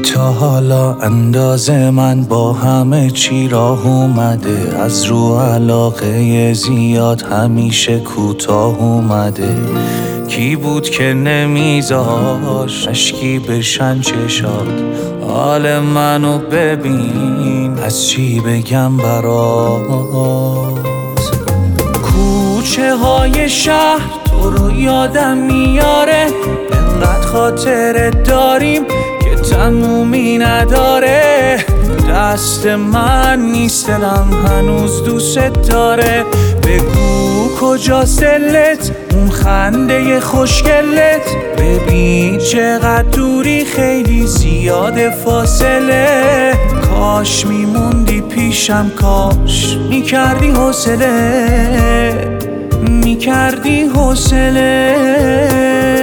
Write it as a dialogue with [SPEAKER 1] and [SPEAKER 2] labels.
[SPEAKER 1] تا حالا اندازه من با همه چی راه اومده، از رو علاقه زیاد همیشه کوتاه اومده. کی بود که نمیذاش اشکی بشن چشات؟ حال منو ببین از چی بگم برات. کوچه های شهر تو رو یادم میاره، انقدر خاطره داریم که تمومی نداره. دست من نیست دلم هنوز دوست داره. بگو کجاست دلت، اون خنده خوشگلت؟ ببین چقدر دوری، خیلی زیاده فاصله. کاش میموندی پیشم، کاش میکردی حوصله، میکردی حوصله.